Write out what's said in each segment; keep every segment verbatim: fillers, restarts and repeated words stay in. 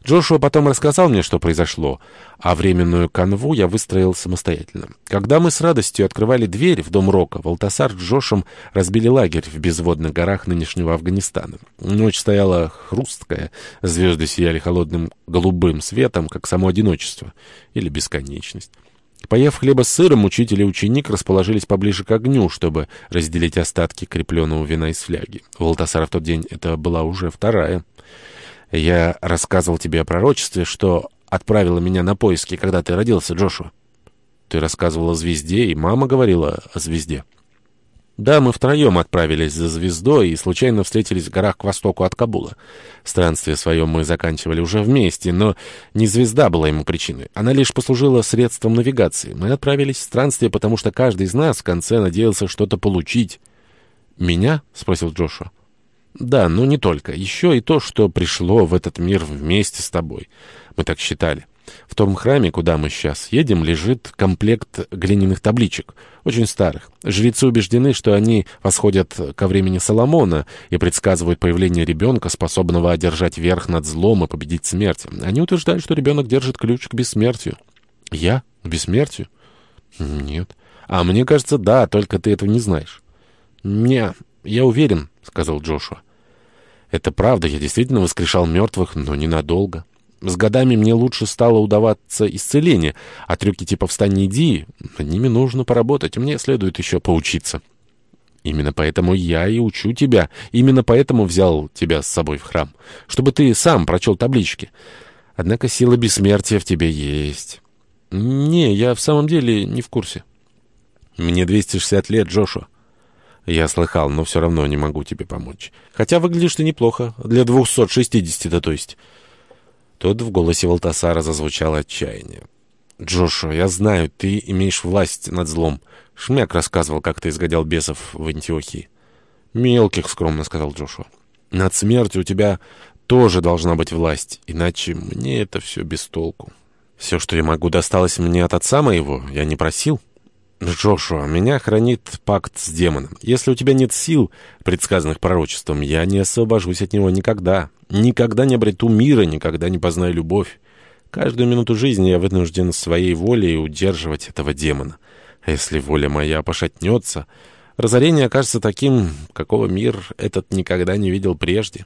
Джошуа потом рассказал мне, что произошло, а временную канву я выстроил самостоятельно. Когда мы с радостью открывали дверь в дом Рока, Валтасар с Джошем разбили лагерь в безводных горах нынешнего Афганистана. Ночь стояла хрусткая, звезды сияли холодным голубым светом, как само одиночество или бесконечность. Поев хлеба с сыром, учитель и ученик расположились поближе к огню, чтобы разделить остатки крепленного вина из фляги. У Валтасара в тот день это была уже вторая. «Я рассказывал тебе о пророчестве, что отправило меня на поиски, когда ты родился, Джошуа. Ты рассказывал о звезде, и мама говорила о звезде». «Да, мы втроем отправились за звездой и случайно встретились в горах к востоку от Кабула. Странствие свое мы заканчивали уже вместе, но не звезда была ему причиной. Она лишь послужила средством навигации. Мы отправились в странствие, потому что каждый из нас в конце надеялся что-то получить». «Меня?» — спросил Джошуа. «Да, но не только. Еще и то, что пришло в этот мир вместе с тобой. Мы так считали. В том храме, куда мы сейчас едем, лежит комплект глиняных табличек, очень старых. Жрецы убеждены, что они восходят ко времени Соломона и предсказывают появление ребенка, способного одержать верх над злом и победить смерть. Они утверждают, что ребенок держит ключ к бессмертию». «Я? К бессмертию?» «Нет. А мне кажется, да, только ты этого не знаешь». «Не, я уверен», — сказал Джошуа. «Это правда, я действительно воскрешал мертвых, но ненадолго. С годами мне лучше стало удаваться исцеление, а трюки типа «встань и иди», над ними нужно поработать, мне следует еще поучиться». «Именно поэтому я и учу тебя, именно поэтому взял тебя с собой в храм, чтобы ты сам прочел таблички. Однако сила бессмертия в тебе есть». «Не, я в самом деле не в курсе». «Мне двести шестьдесят лет, Джошуа». «Я слыхал, но все равно не могу тебе помочь. Хотя выглядишь ты неплохо. Для двухсот шестидесяти-то, то есть». Тут в голосе Валтасара зазвучало отчаяние. «Джошуа, я знаю, ты имеешь власть над злом. Шмяк рассказывал, как ты изгонял бесов в Антиохии». «Мелких», — скромно сказал Джошуа. «Над смертью у тебя тоже должна быть власть, иначе мне это все без толку. Все, что я могу, досталось мне от отца моего. Я не просил». «Джошуа, меня хранит пакт с демоном. Если у тебя нет сил, предсказанных пророчеством, я не освобожусь от него никогда. Никогда не обрету мира, никогда не познаю любовь. Каждую минуту жизни я вынужден своей волей удерживать этого демона. А если воля моя пошатнется, разорение окажется таким, какого мир этот никогда не видел прежде».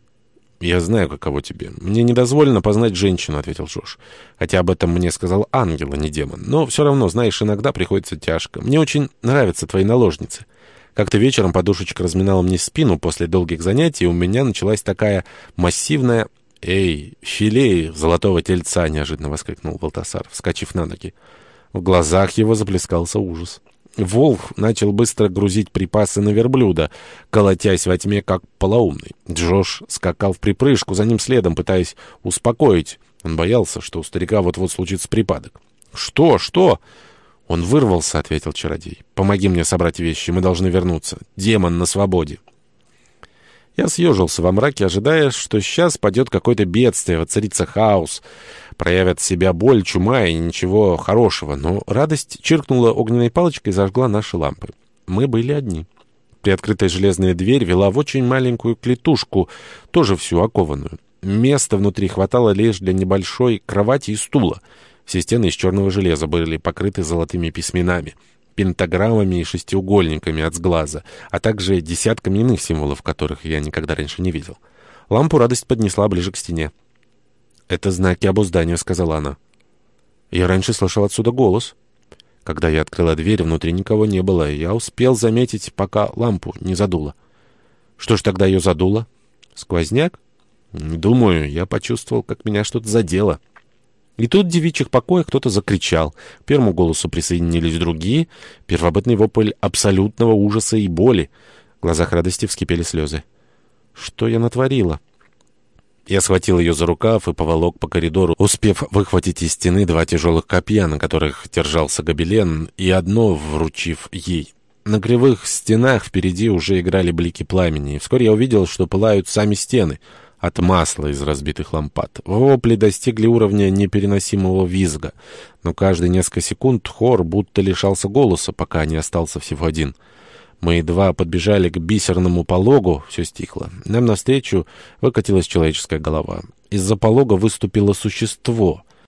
«Я знаю, каково тебе. Мне не дозволено познать женщину», — ответил Джош. «Хотя об этом мне сказал ангел, а не демон. Но все равно, знаешь, иногда приходится тяжко. Мне очень нравятся твои наложницы. Как-то вечером подушечка разминала мне спину после долгих занятий, и у меня началась такая массивная...» «Эй, филей золотого тельца!» — неожиданно воскликнул Валтасар, вскочив на ноги. В глазах его заплескался ужас. Волк начал быстро грузить припасы на верблюда, колотясь во тьме, как полоумный. Джош скакал в припрыжку, за ним следом, пытаясь успокоить. Он боялся, что у старика вот-вот случится припадок. «Что? Что?» «Он вырвался», — ответил чародей. «Помоги мне собрать вещи, мы должны вернуться. Демон на свободе». Я съежился во мраке, ожидая, что сейчас падет какое-то бедствие, воцарится хаос, проявят себя боль, чума и ничего хорошего. Но радость чиркнула огненной палочкой и зажгла наши лампы. Мы были одни. Приоткрытая железная дверь вела в очень маленькую клетушку, тоже всю окованную. Места внутри хватало лишь для небольшой кровати и стула. Все стены из черного железа были покрыты золотыми письменами, пентаграммами и шестиугольниками от сглаза, а также десятками иных символов, которых я никогда раньше не видел. Лампу радость поднесла ближе к стене. «Это знаки обуздания», — сказала она. «Я раньше слышал отсюда голос». Когда я открыла дверь, внутри никого не было, и я успел заметить, пока лампу не задуло. «Что ж тогда ее задуло?» «Сквозняк?» «Думаю, я почувствовал, как меня что-то задело». И тут в девичьих покоях кто-то закричал. К первому голосу присоединились другие. Первобытный вопль абсолютного ужаса и боли. В глазах радости вскипели слезы. «Что я натворила?» Я схватил ее за рукав и поволок по коридору, успев выхватить из стены два тяжелых копья, на которых держался гобелен, и одно вручив ей. На кривых стенах впереди уже играли блики пламени, и вскоре я увидел, что пылают сами стены от масла из разбитых лампад. Вопли достигли уровня непереносимого визга, но каждые несколько секунд хор будто лишался голоса, пока не остался всего один. Мы едва подбежали к бисерному пологу, все стихло. Нам навстречу выкатилась человеческая голова. Из-за полога выступило существо.